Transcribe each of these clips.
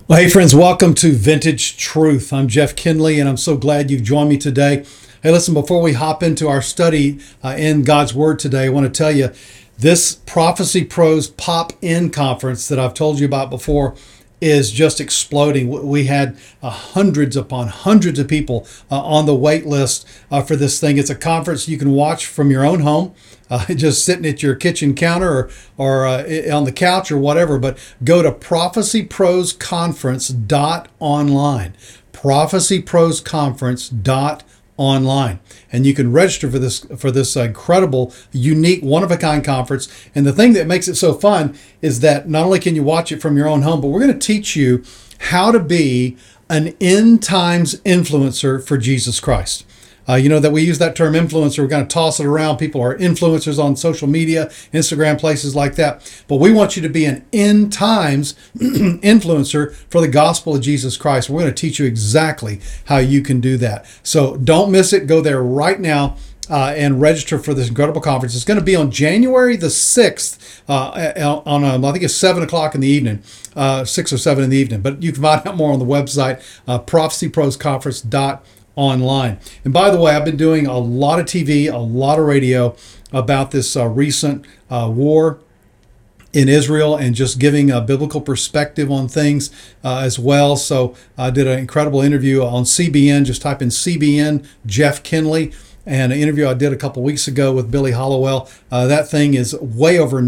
Well, hey, friends, welcome to Vintage Truth. I'm Jeff Kinley, and I'm so glad you've joined me today. Hey, listen, before we hop into our study in God's Word today, I want to tell you this Prophecy Pros Pop-In Conference that I've told you about before is just exploding. We had hundreds upon hundreds of people on the wait list for this thing. It's a conference you can watch from your own home, just sitting at your kitchen counter or on the couch or whatever. But go to prophecyprosconference.online. prophecyprosconference.online, and you can register for this incredible, unique, one-of-a-kind conference. And the thing that makes it so fun is that not only can you watch it from your own home, but we're going to teach you how to be an end times influencer for Jesus Christ. You know that we use that term influencer. We're going to toss it around. People are influencers on social media, Instagram, places like that. But we want you to be an end times influencer for the gospel of Jesus Christ. We're going to teach you exactly how you can do that. So don't miss it. Go there right now and register for this incredible conference. It's going to be on January the 6th on I think it's 7 o'clock in the evening, 6 or 7 in the evening. But you can find out more on the website, prophecyprosconference.online. And by the way, I've been doing a lot of TV, a lot of radio about this recent war in Israel and just giving a biblical perspective on things as well. So I did an incredible interview on CBN. Just type in CBN Jeff Kinley. And an interview I did a couple weeks ago with Billy Hollowell. That thing is way over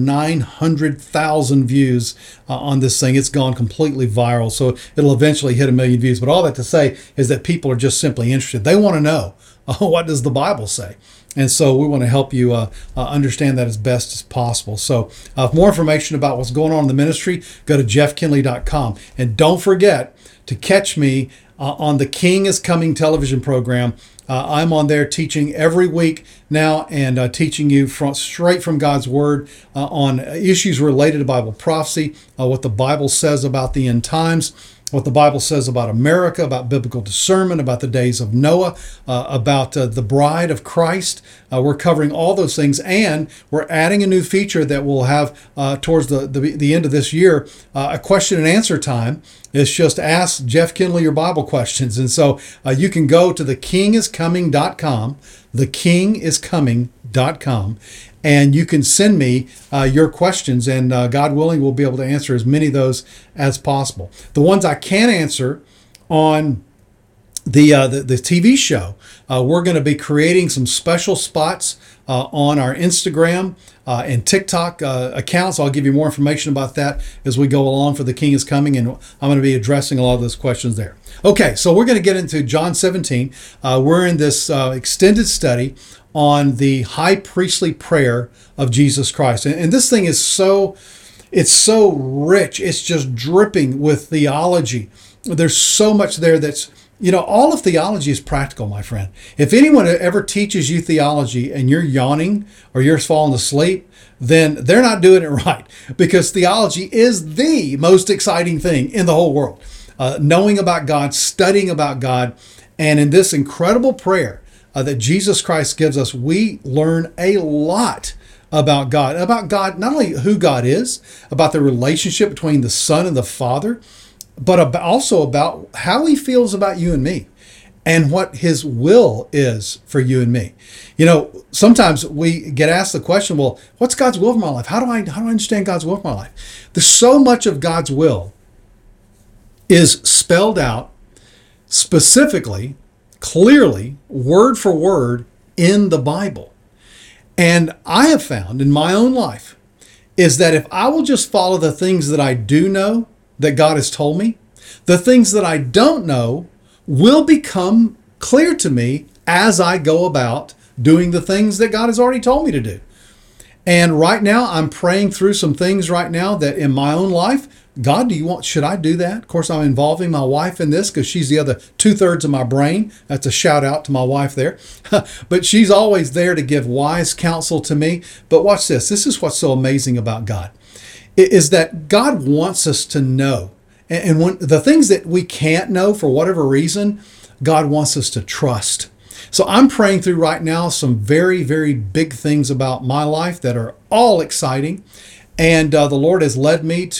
900,000 views on this thing. It's gone completely viral. So it'll eventually hit 1 million views. But all that to say is that people are just simply interested. They want to know, what does the Bible say? And so we want to help you understand that as best as possible. So for more information about what's going on in the ministry, go to jeffkinley.com. And don't forget to catch me on the King is Coming television program. I'm on there teaching every week now and teaching you straight from God's Word on issues related to Bible prophecy, what the Bible says about the end times, what the Bible says about America, about biblical discernment, about the days of Noah, about the bride of Christ. We're covering all those things, and we're adding a new feature that we'll have towards the end of this year, a question and answer time. It's just ask Jeff Kinley your Bible questions. And so you can go to thekingiscoming.com, thekingiscoming.com, and you can send me your questions, and God willing, we'll be able to answer as many of those as possible. The ones I can answer on the TV show, we're going to be creating some special spots on our Instagram and TikTok accounts. I'll give you more information about that as we go along for The King is Coming, and I'm going to be addressing a lot of those questions there. Okay, so we're going to get into John 17. We're in this extended study on the high priestly prayer of Jesus Christ. And this thing is so rich. It's just dripping with theology. There's so much there that's, all of theology is practical, my friend. If anyone ever teaches you theology and you're yawning or you're falling asleep, then they're not doing it right, because theology is the most exciting thing in the whole world. Knowing about God, studying about God, and in this incredible prayer that Jesus Christ gives us, we learn a lot about God, not only who God is, about the relationship between the Son and the Father, but also about how he feels about you and me and what his will is for you and me. Sometimes we get asked the question, well, what's God's will for my life? How do I understand God's will for my life? There's so much of God's will is spelled out specifically, clearly, word for word in the Bible. And I have found in my own life is that if I will just follow the things that I do know that God has told me, the things that I don't know will become clear to me as I go about doing the things that God has already told me to do. And right now, I'm praying through some things right now that in my own life, God, should I do that? Of course, I'm involving my wife in this because she's the other 2/3 of my brain. That's a shout out to my wife there. But she's always there to give wise counsel to me. But watch this. This is what's so amazing about God, is that God wants us to know. And when the things that we can't know for whatever reason, God wants us to trust. So I'm praying through right now some very, very big things about my life that are all exciting. And the Lord has led me to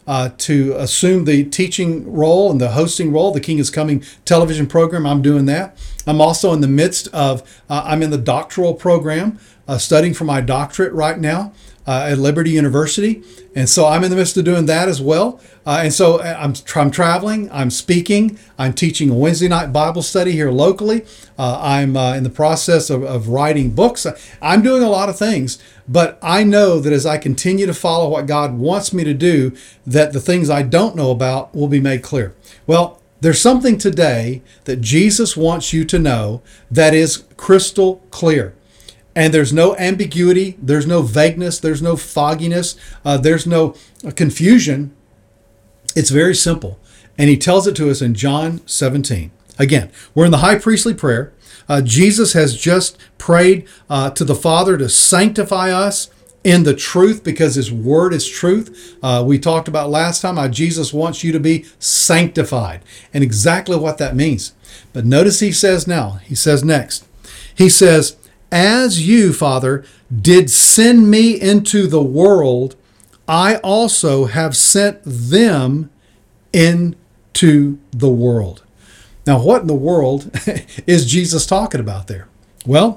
to assume the teaching role and the hosting role. The King is Coming television program, I'm doing that. I'm also in the midst of, I'm in the doctoral program, studying for my doctorate right now at Liberty University. And so I'm in the midst of doing that as well. And so I'm traveling, I'm speaking, I'm teaching a Wednesday night Bible study here locally. I'm in the process of writing books. I'm doing a lot of things, but I know that as I continue to follow what God wants me to do, that the things I don't know about will be made clear. Well, there's something today that Jesus wants you to know that is crystal clear. And there's no ambiguity, there's no vagueness, there's no fogginess, there's no confusion. It's very simple. And he tells it to us in John 17. Again, we're in the high priestly prayer. Jesus has just prayed to the Father to sanctify us in the truth because his word is truth. We talked about last time how Jesus wants you to be sanctified and exactly what that means. But notice he says next, he says, as you, Father, did send me into the world, I also have sent them into the world. Now, what in the world is Jesus talking about there? Well,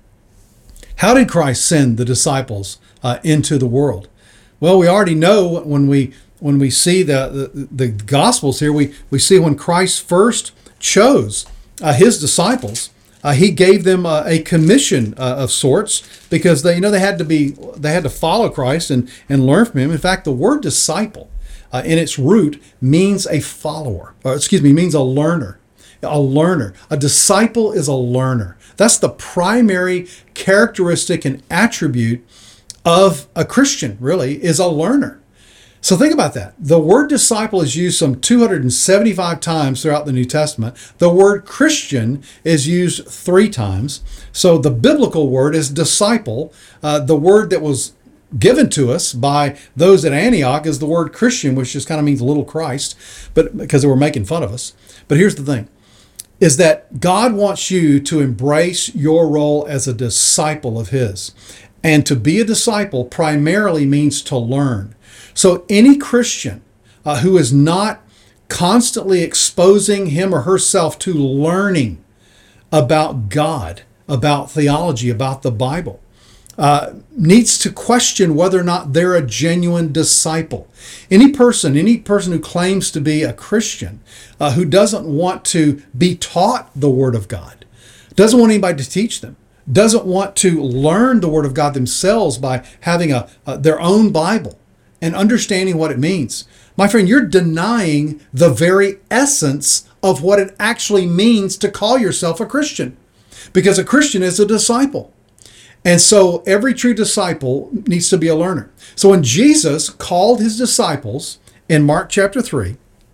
how did Christ send the disciples into the world? Well, we already know when we see the Gospels here, we see when Christ first chose his disciples, he gave them a commission of sorts because they had to follow Christ and learn from him. In fact, the word disciple in its root means a follower, means a learner. A learner. A disciple is a learner. That's the primary characteristic and attribute of a Christian, really, is a learner. So think about that. The word disciple is used some 275 times throughout the New Testament. The word Christian is used 3 times. So the biblical word is disciple. The word that was given to us by those at Antioch is the word Christian, which just kind of means little Christ, but because they were making fun of us. But here's the thing, is that God wants you to embrace your role as a disciple of his. And to be a disciple primarily means to learn. So any Christian who is not constantly exposing him or herself to learning about God, about theology, about the Bible, needs to question whether or not they're a genuine disciple. Any person who claims to be a Christian, who doesn't want to be taught the Word of God, doesn't want anybody to teach them, doesn't want to learn the Word of God themselves by having their own Bible and understanding what it means. My friend, you're denying the very essence of what it actually means to call yourself a Christian, because a Christian is a disciple. And so every true disciple needs to be a learner. So when Jesus called his disciples in Mark chapter 3,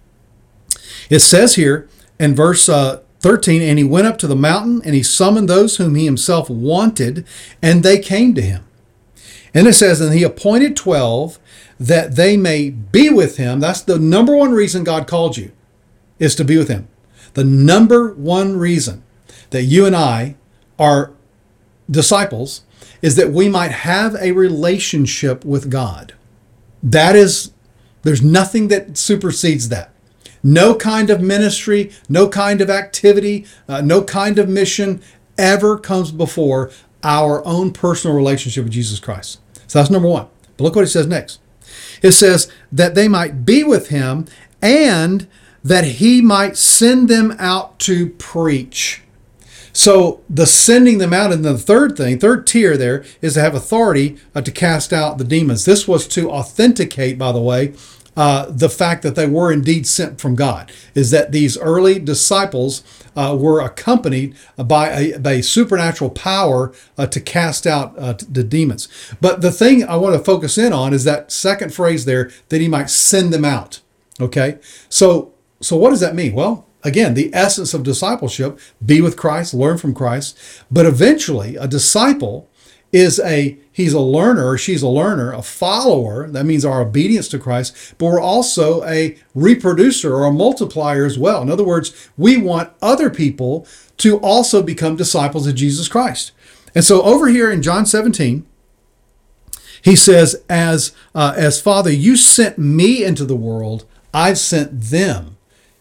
it says here in verse 13, and he went up to the mountain and he summoned those whom he himself wanted, and they came to him. And it says, and he appointed 12 that they may be with him. That's the number one reason God called you, is to be with him. The number one reason that you and I are disciples is that we might have a relationship with God. There's nothing that supersedes that. No kind of ministry, no kind of activity, no kind of mission ever comes before our own personal relationship with Jesus Christ. So that's number one. But look what he says next. It says that they might be with him and that he might send them out to preach. So the sending them out, and the third tier there, is to have authority to cast out the demons. This was to authenticate, by the way, the fact that they were indeed sent from God, is that these early disciples were accompanied by a supernatural power to cast out the demons. But the thing I want to focus in on is that second phrase there, that he might send them out. Okay, so what does that mean? Well, again, the essence of discipleship, be with Christ, learn from Christ. But eventually, a disciple he's a learner, or she's a learner, a follower. That means our obedience to Christ. But we're also a reproducer or a multiplier as well. In other words, we want other people to also become disciples of Jesus Christ. And so over here in John 17, He says, as Father, you sent me into the world, I've sent them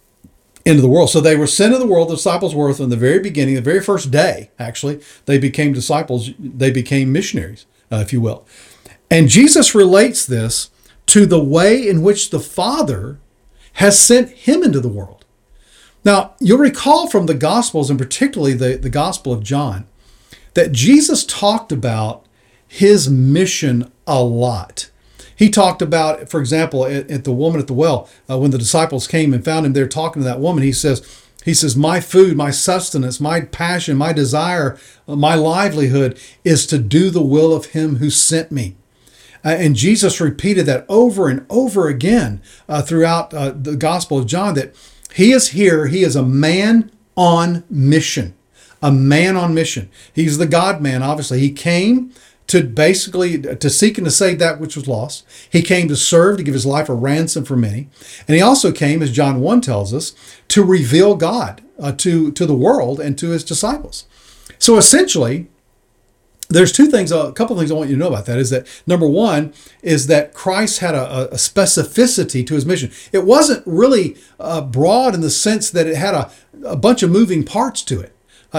into the world. So they were sent into the world, the disciples were from the very beginning, the very first day, actually, they became disciples, they became missionaries, if you will. And Jesus relates this to the way in which the Father has sent him into the world. Now, you'll recall from the Gospels, and particularly the Gospel of John, that Jesus talked about his mission a lot. He talked about, for example, at the woman at the well, when the disciples came and found him there talking to that woman, he says, my food, my sustenance, my passion, my desire, my livelihood is to do the will of him who sent me. And Jesus repeated that over and over again throughout the Gospel of John, that he is here, he is a man on mission. A man on mission. He's the God-man, obviously. He came to basically to seek and to save that which was lost. He came to serve, to give his life a ransom for many. And he also came, as John 1 tells us, to reveal God to the world and to his disciples. So essentially, there's two things, a couple of things I want you to know about that, is that number one is that Christ had a specificity to his mission. It wasn't really broad in the sense that it had a bunch of moving parts to it.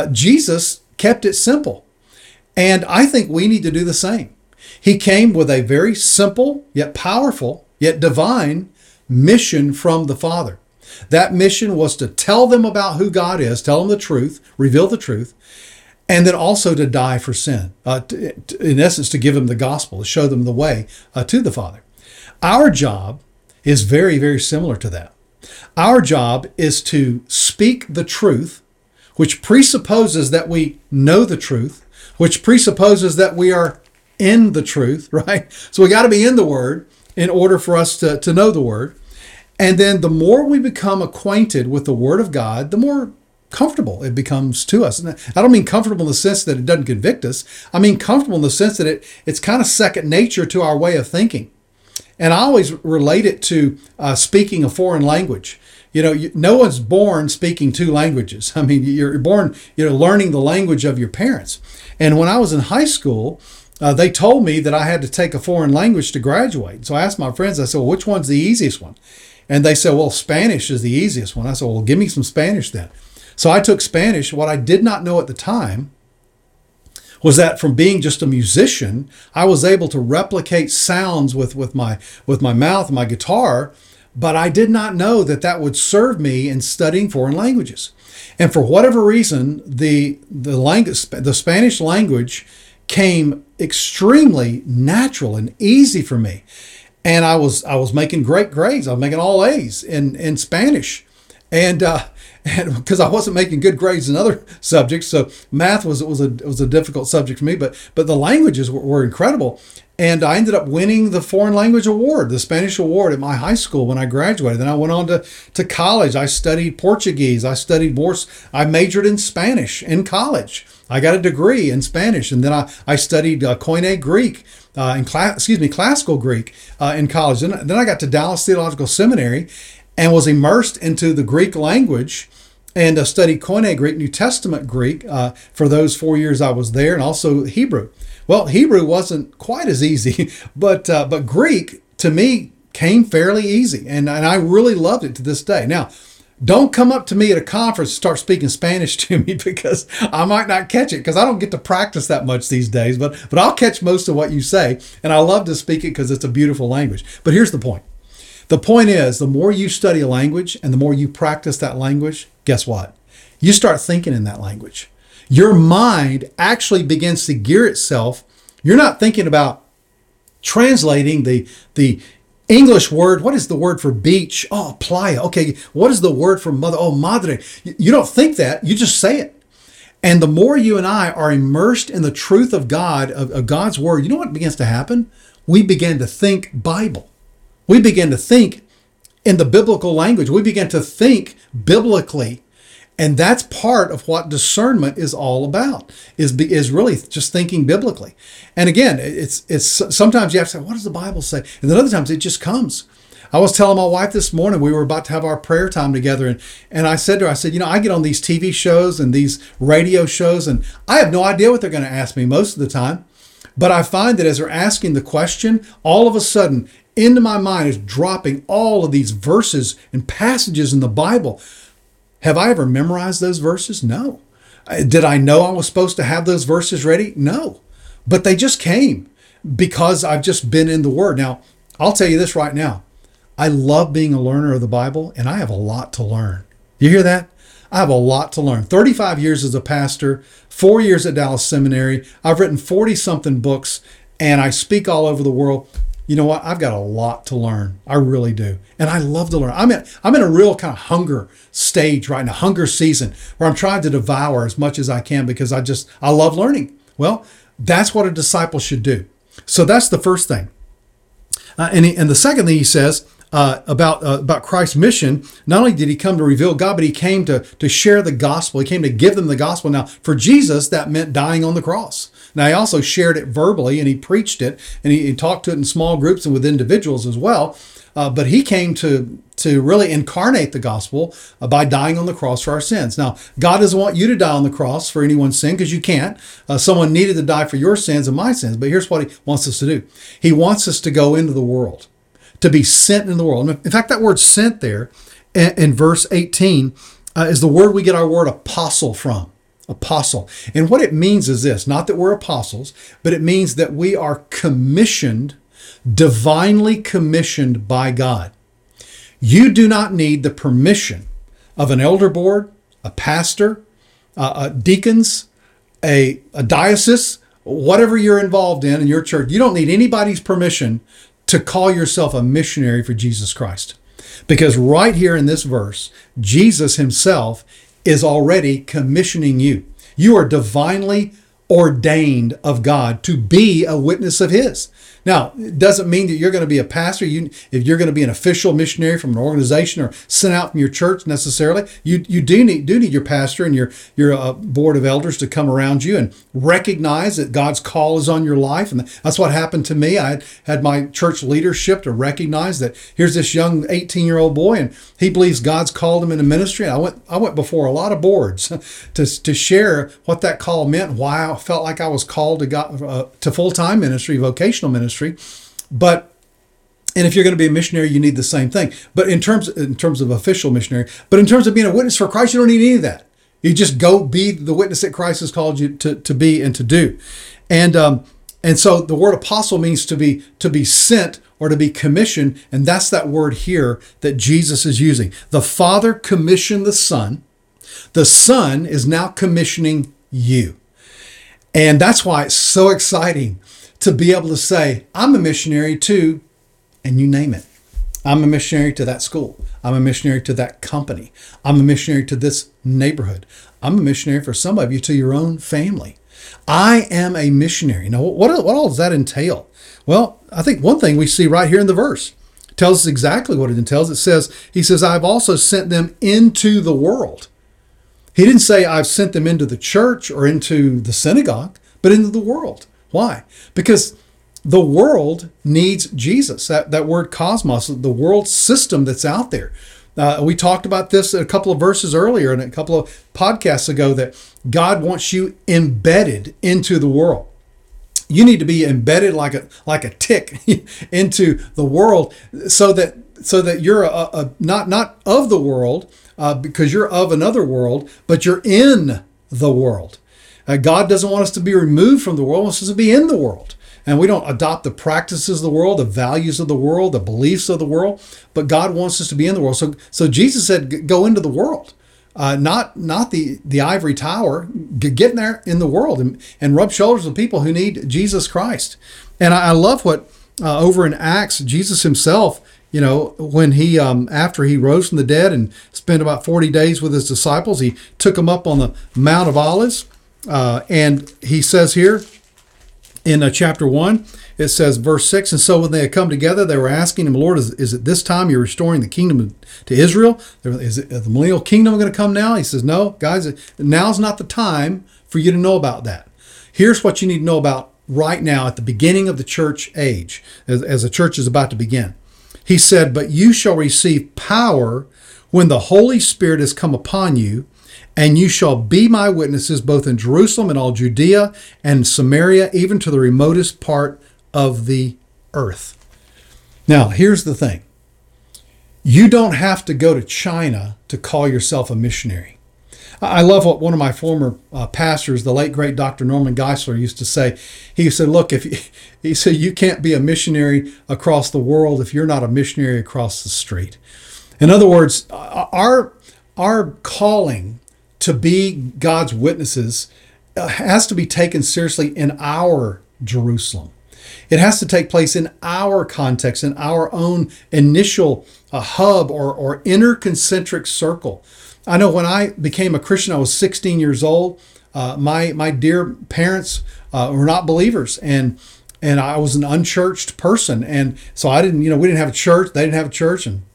Jesus kept it simple. And I think we need to do the same. He came with a very simple, yet powerful, yet divine mission from the Father. That mission was to tell them about who God is, tell them the truth, reveal the truth, and then also to die for sin. In essence, to give them the gospel, to show them the way to the Father. Our job is very, very similar to that. Our job is to speak the truth, which presupposes that we know the truth, which presupposes that we are in the truth, right? So we got to be in the Word in order for us to know the Word. And then the more we become acquainted with the Word of God, the more comfortable it becomes to us. And I don't mean comfortable in the sense that it doesn't convict us. I mean comfortable in the sense that it's kind of second nature to our way of thinking. And I always relate it to speaking a foreign language. You know, no one's born speaking two languages. I mean, you're born, learning the language of your parents. And when I was in high school, they told me that I had to take a foreign language to graduate. So I asked my friends, I said, well, which one's the easiest one? And they said, well, Spanish is the easiest one. I said, well, give me some Spanish then. So I took Spanish. What I did not know at the time was that from being just a musician, I was able to replicate sounds with my mouth, my guitar, but I did not know that that would serve me in studying foreign languages. And for whatever reason, the Spanish language came extremely natural and easy for me. And I was making great grades. I was making all A's in Spanish. And because I wasn't making good grades in other subjects, so math was a difficult subject for me. But the languages were incredible, and I ended up winning the foreign language award, the Spanish award, at my high school when I graduated. Then I went on to college. I studied Portuguese. I majored in Spanish in college. I got a degree in Spanish, and then I studied Koine Greek. Classical Greek in college. Then I got to Dallas Theological Seminary and was immersed into the Greek language and studied Koine Greek, New Testament Greek, for those 4 years I was there, and also Hebrew. Well, Hebrew wasn't quite as easy, but Greek, to me, came fairly easy, and I really loved it to this day. Now, don't come up to me at a conference and start speaking Spanish to me, because I might not catch it, because I don't get to practice that much these days, but I'll catch most of what you say, and I love to speak it because it's a beautiful language. But here's the point. The point is, the more you study a language and the more you practice that language, guess what? You start thinking in that language. Your mind actually begins to gear itself. You're not thinking about translating the English word. What is the word for beach? Oh, playa. Okay, what is the word for mother? Oh, madre. You don't think that. You just say it. And the more you and I are immersed in the truth of God, of God's word, you know what begins to happen? We begin to think Bible. We begin to think in the biblical language. We begin to think biblically. And that's part of what discernment is all about, is really just thinking biblically. And again, it's sometimes you have to say, what does the Bible say? And then other times it just comes. I was telling my wife this morning, we were about to have our prayer time together, and I said to her, I get on these TV shows and these radio shows, and I have no idea what they're going to ask me most of the time. But I find that as they're asking the question, all of a sudden into my mind is dropping all of these verses and passages in the Bible. Have I ever memorized those verses? No. Did I know I was supposed to have those verses ready? No. But they just came because I've just been in the Word. Now, I'll tell you this right now. I love being a learner of the Bible, and I have a lot to learn. You hear that? I have a lot to learn. 35 years as a pastor, 4 years at Dallas Seminary. I've written 40-something books, and I speak all over the world. You know what? I've got a lot to learn. I really do. And I love to learn. I'm in a real kind of hunger stage right now, hunger season, where I'm trying to devour as much as I can because I love learning. Well, that's what a disciple should do. So that's the first thing. And the second thing he says about Christ's mission, not only did he come to reveal God, but he came to share the gospel. He came to give them the gospel. Now, for Jesus, that meant dying on the cross. Now, he also shared it verbally, and he preached it, and he talked to it in small groups and with individuals as well. But he came to really incarnate the gospel by dying on the cross for our sins. Now, God doesn't want you to die on the cross for anyone's sin, because you can't. Someone needed to die for your sins and my sins. But here's what he wants us to do. He wants us to go into the world, to be sent in the world. In fact, that word sent there in verse 18 is the word we get our word apostle from. Apostle. And what it means is this, not that we're apostles, but it means that we are commissioned, divinely commissioned by God. You do not need the permission of an elder board, a pastor, deacons, a diocese, whatever you're involved in your church. You don't need anybody's permission to call yourself a missionary for Jesus Christ. Because right here in this verse, Jesus himself is already commissioning you. You are divinely ordained of God to be a witness of his. Now, it doesn't mean that you're going to be a pastor. If you're going to be an official missionary from an organization or sent out from your church necessarily, you do need your pastor and your board of elders to come around you and recognize that God's call is on your life. And that's what happened to me. I had my church leadership to recognize that here's this young 18-year-old boy, and he believes God's called him into ministry. I went before a lot of boards to share what that call meant, why I felt like I was called to God, to full-time ministry, vocational ministry. And if you're going to be a missionary, you need the same thing. But in terms of official missionary, but in terms of being a witness for Christ, you don't need any of that. You just go be the witness that Christ has called you to be and to do. And so the word apostle means to be sent or to be commissioned, and that's that word here that Jesus is using. The Father commissioned the Son. The Son is now commissioning you. And that's why it's so exciting to be able to say, I'm a missionary to, and you name it. I'm a missionary to that school. I'm a missionary to that company. I'm a missionary to this neighborhood. I'm a missionary for some of you to your own family. I am a missionary. Now, what all does that entail? Well, I think one thing we see right here in the verse tells us exactly what it entails. He says, I've also sent them into the world. He didn't say I've sent them into the church or into the synagogue, but into the world. Why? Because the world needs Jesus. That word cosmos, the world system that's out there. We talked about this a couple of verses earlier and a couple of podcasts ago, that God wants you embedded into the world. You need to be embedded like a tick into the world, so that you're not of the world, because you're of another world, but you're in the world. God doesn't want us to be removed from the world. He wants us to be in the world. And we don't adopt the practices of the world, the values of the world, the beliefs of the world, but God wants us to be in the world. So Jesus said, go into the world, not the ivory tower. Get in there in the world and rub shoulders with people who need Jesus Christ. And I love what over in Acts, Jesus himself, when he, after he rose from the dead and spent about 40 days with his disciples, he took them up on the Mount of Olives. And he says here in chapter 1, it says, verse 6, and so when they had come together, they were asking him, Lord, is it this time you're restoring the kingdom to Israel? Is it the millennial kingdom going to come now? He says, no, guys, now's not the time for you to know about that. Here's what you need to know about right now at the beginning of the church age, as the church is about to begin. He said, but you shall receive power when the Holy Spirit has come upon you, And you shall be my witnesses both in Jerusalem and all Judea and Samaria, even to the remotest part of the earth. Now, here's the thing. You don't have to go to China to call yourself a missionary. I love what one of my former pastors, the late great Dr. Norman Geisler, used to say. He said, look, he said, you can't be a missionary across the world if you're not a missionary across the street. In other words, our calling to be God's witnesses has to be taken seriously in our Jerusalem. It has to take place in our context, in our own initial hub or inner concentric circle. I know when I became a Christian, I was 16 years old. My dear parents were not believers, and I was an unchurched person, and so I didn't, we didn't have a church. They didn't have a church, and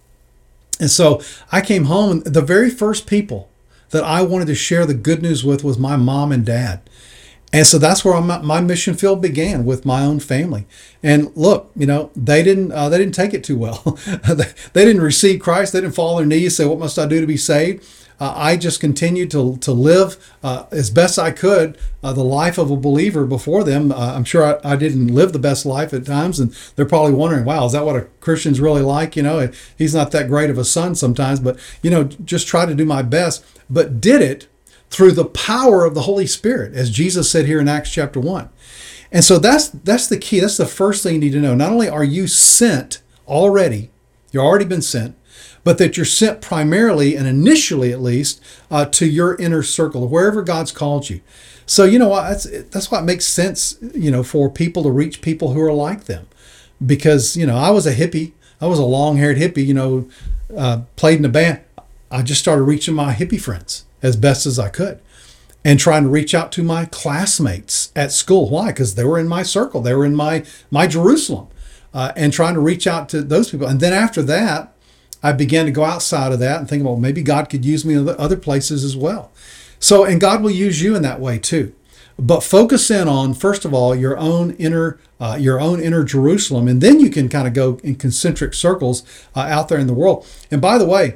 so I came home, and the very first people that I wanted to share the good news with was my mom and dad. And so that's where my mission field began, with my own family. And look, they didn't take it too well. They didn't receive Christ. They didn't fall on their knees, say, "What must I do to be saved?" I just continued to live as best I could the life of a believer before them. I'm sure I didn't live the best life at times, and they're probably wondering, "Wow, is that what a Christian's really like?" He's not that great of a son sometimes, but just try to do my best. But did it through the power of the Holy Spirit, as Jesus said here in Acts chapter 1. And so that's the key. That's the first thing you need to know. Not only are you sent already, you've already been sent, but that you're sent primarily, and initially at least, to your inner circle, wherever God's called you. So that's why it makes sense, for people to reach people who are like them. Because, I was a hippie. I was a long-haired hippie, played in a band. I just started reaching my hippie friends as best as I could, and trying to reach out to my classmates at school. Why? Because they were in my circle. They were in my Jerusalem, and trying to reach out to those people. And then after that, I began to go outside of that and think, well, maybe God could use me in other places as well. So, and God will use you in that way too. But focus in on, first of all, your own inner Jerusalem, and then you can kind of go in concentric circles out there in the world. And by the way,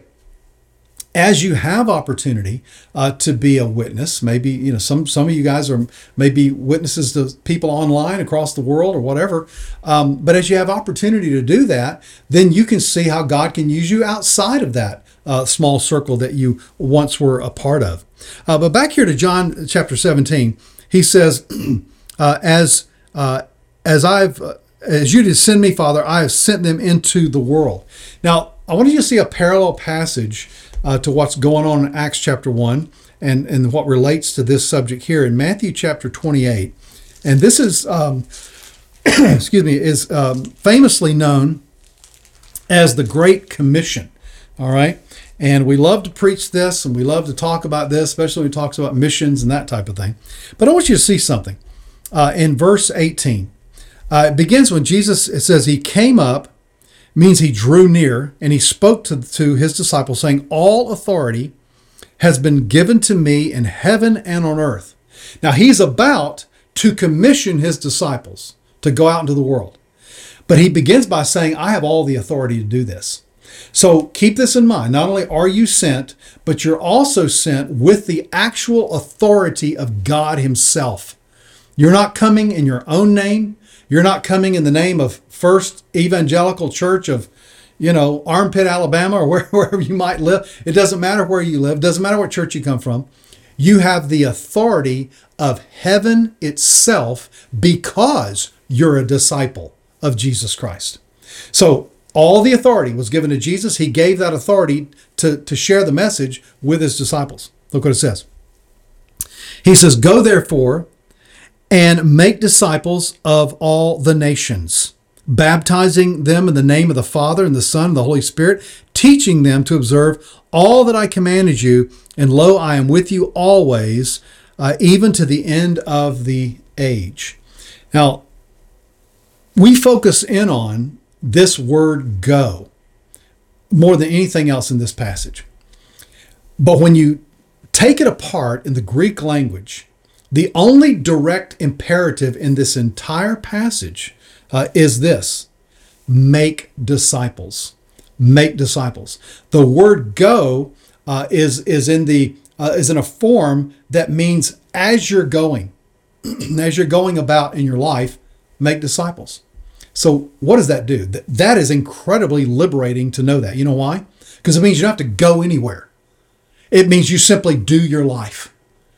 as you have opportunity to be a witness, maybe some of you guys are maybe witnesses to people online across the world or whatever. But as you have opportunity to do that, then you can see how God can use you outside of that small circle that you once were a part of. But back here to John chapter 17, he says, "As you did send me, Father, I have sent them into the world." Now, I want you to see a parallel passage to what's going on in Acts chapter 1 and what relates to this subject here in Matthew chapter 28. And this is, is famously known as the Great Commission. All right. And we love to preach this, and we love to talk about this, especially when he talks about missions and that type of thing. But I want you to see something in verse 18. It begins when Jesus, it says, he came up, means he drew near, and he spoke to his disciples, saying, "All authority has been given to me in heaven and on earth." Now, he's about to commission his disciples to go out into the world. But he begins by saying, "I have all the authority to do this." So keep this in mind. Not only are you sent, but you're also sent with the actual authority of God himself. You're not coming in your own name. You're not coming in the name of First Evangelical Church of, Armpit, Alabama, or wherever you might live. It doesn't matter where you live. It doesn't matter what church you come from. You have the authority of heaven itself because you're a disciple of Jesus Christ. So all the authority was given to Jesus. He gave that authority to share the message with his disciples. Look what it says. He says, "Go therefore and make disciples of all the nations, baptizing them in the name of the Father and the Son and the Holy Spirit, teaching them to observe all that I commanded you. And lo, I am with you always, even to the end of the age." Now, we focus in on this word "go" more than anything else in this passage. But when you take it apart in the Greek language, the only direct imperative in this entire passage is this: make disciples. Make disciples. The word "go" is in the is in a form that means as you're going, as you're going about in your life, make disciples. So what does that do? That is incredibly liberating to know that. You know why? Because it means you don't have to go anywhere. It means you simply do your life.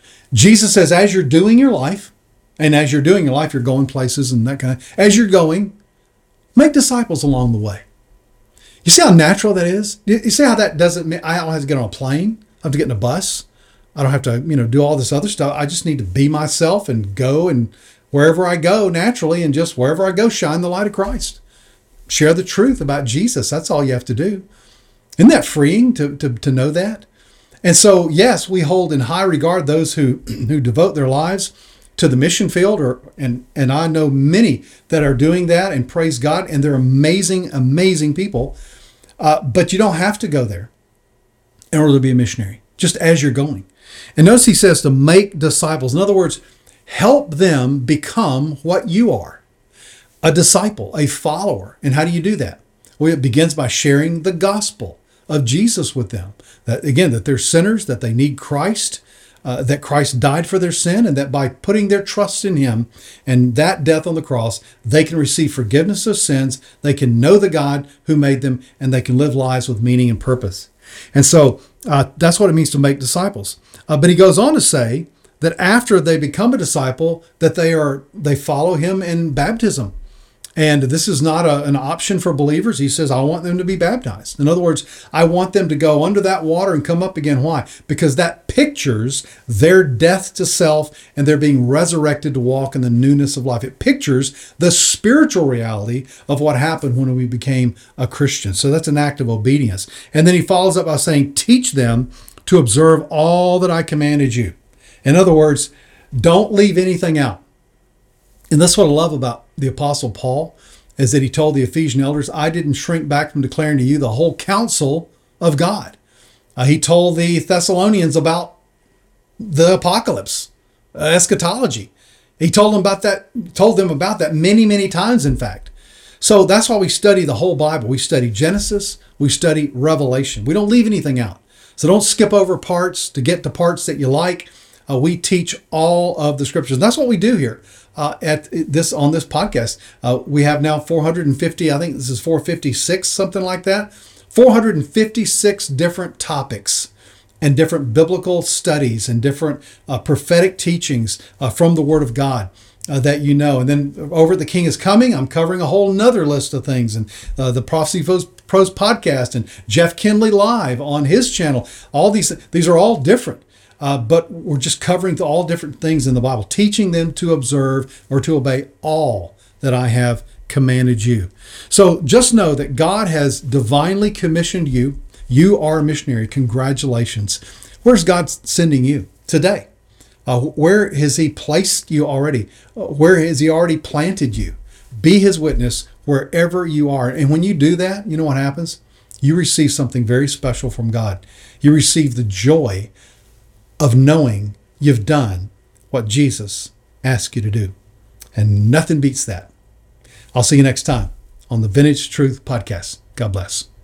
Jesus says, as you're doing your life, and as you're doing your life, you're going places and that kind of, as you're going, make disciples along the way. You see how natural that is? You see how that doesn't mean I don't have to get on a plane. I have to get in a bus. I don't have to, do all this other stuff. I just need to be myself and go, and wherever I go naturally, and just wherever I go, shine the light of Christ. Share the truth about Jesus. That's all you have to do. Isn't that freeing to know that? And so, yes, we hold in high regard those who devote their lives to the mission field, and I know many that are doing that, and praise God, and they're amazing, amazing people. But you don't have to go there in order to be a missionary, just as you're going. And notice he says to make disciples. In other words, help them become what you are, a disciple, a follower. And how do you do that? Well, it begins by sharing the gospel of Jesus with them. That they're sinners, that they need Christ, that Christ died for their sin, and that by putting their trust in him and that death on the cross, they can receive forgiveness of sins, they can know the God who made them, and they can live lives with meaning and purpose. And so that's what it means to make disciples. But he goes on to say that after they become a disciple, that they follow him in baptism. And this is not an option for believers. He says, I want them to be baptized. In other words, I want them to go under that water and come up again. Why? Because that pictures their death to self, and they're being resurrected to walk in the newness of life. It pictures the spiritual reality of what happened when we became a Christian. So that's an act of obedience. And then he follows up by saying, teach them to observe all that I commanded you. In other words, don't leave anything out. And that's what I love about the Apostle Paul, is that he told the Ephesian elders, I didn't shrink back from declaring to you the whole counsel of God. He told the Thessalonians about the apocalypse, eschatology. He told them about that many, many times, in fact. So that's why we study the whole Bible. We study Genesis, we study Revelation. We don't leave anything out. So don't skip over parts to get to parts that you like. We teach all of the scriptures. And that's what we do here on this podcast. We have now 450, I think this is 456, something like that. 456 different topics and different biblical studies and different prophetic teachings from the Word of God that you know. And then over at The King is Coming, I'm covering a whole nother list of things. And the Prophecy Pros podcast and Jeff Kinley Live on his channel. All these are all different. But we're just covering all different things in the Bible, teaching them to observe or to obey all that I have commanded you. So just know that God has divinely commissioned you. You are a missionary. Congratulations. Where's God sending you today? Where has he placed you already? Where has he already planted you? Be his witness wherever you are. And when you do that, you know what happens? You receive something very special from God. You receive the joy of knowing you've done what Jesus asked you to do. And nothing beats that. I'll see you next time on the Vintage Truth Podcast. God bless.